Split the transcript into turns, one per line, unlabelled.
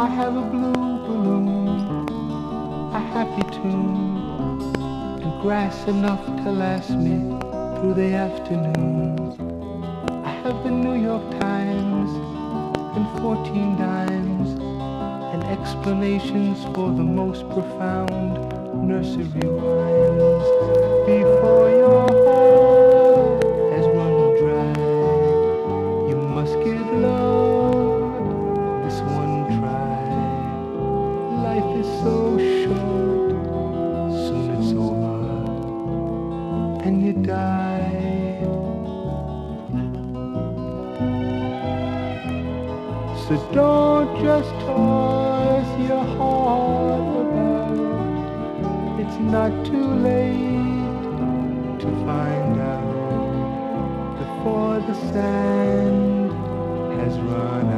I have a blue balloon, a happy tune, and grass enough to last me through the afternoons. I have the New York Times and 14 dimes and explanations for the most profound nursery rhymes. Before your heart has run dry, you must give love this one try. Life is so short, soon it's over, and you die. So don't just toss your heart about. It's not too late to find out before the sand has run